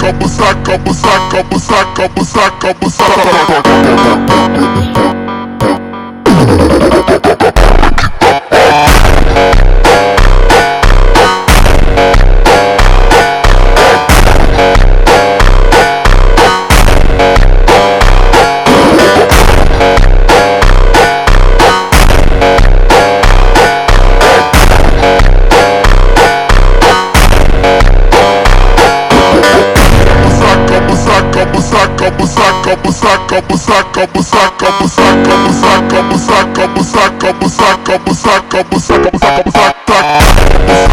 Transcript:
busaca, busaca, busaca, busaca, busaca. Busaca, busaca, busaca, busaca, busaca, busaca, busaca, busaca, busaca, busaca, busaca, busaca, busaca, busaca.